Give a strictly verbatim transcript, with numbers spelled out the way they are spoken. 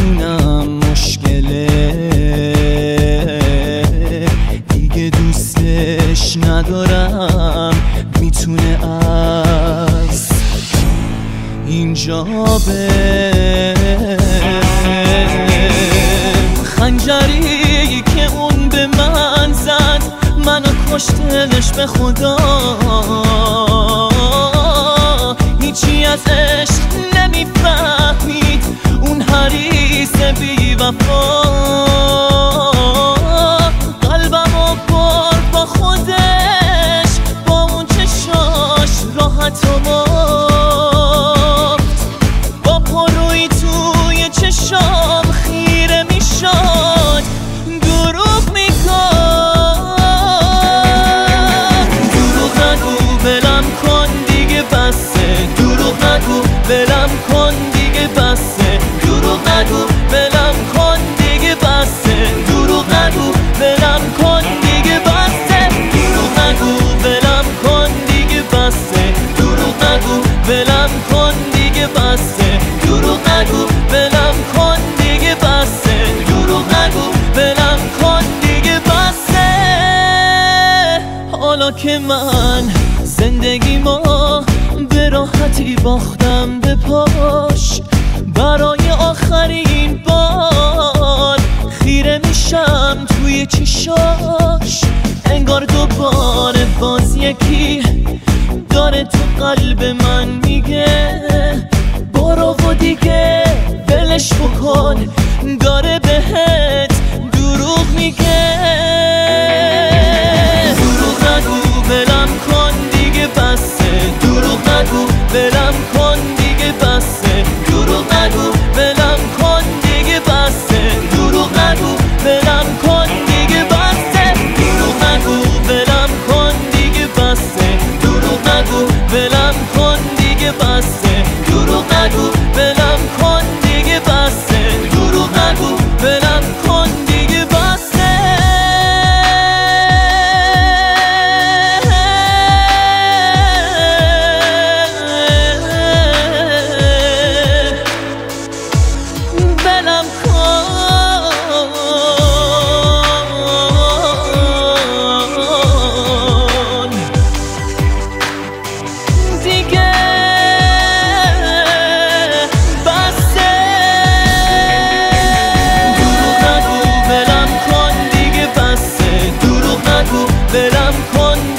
میدونم مشکله، دیگه دوستش ندارم، میتونه از اینجا بره. خنجری که اون به من زد منو کشتنش به خدا، هیچی از عشق نمیفهمید اون حریص بی وفا. قلبمو برد با خودش، با اون چشاش راحت و مفت، با پروی توی چشام خیره میشد دروغ میگفت. دروغ نگو بلم کن دیگه بسه، دروغ نگو بلم کن دیگه بسه، دروغ نگو بلم کن دیگه بسه، دروغ نگو بلم کن دیگه بسه، دروغ نگو بلم کن دیگه بسه، دروغ نگو بلم کن دیگه بسه، دروغ نگو بلم کن دیگه بسه، دروغ نگو بلم کن دیگه بسه. حالا که من زندگیمو به راحتی باختم به پاش، برای آخرین بار خیره میشم توی چشاش، انگار دوباره باز یکی داره تو قلب من میگه برو و دیگه ولش بکن، داره بهت دروغ میگه. دروغ نگو بلم کن دیگه بسه، دروغ نگو بلم کن دیگه بسه، دروغ نگو بلم کن دیگه بسه، دروغ نگو بلم کن دیگه بسه، دروغ نگو بلم کن دیگه بسه، دروغ نگو بلم کن دیگه بسه، دروغ نگو بلم کن دیگه بسه، دروغ نگو بلم کن دیگه بسه. بلم کن دیگه بسه. دروغ نگو بلم کن دیگه بسه، دروغ نگو بلم کن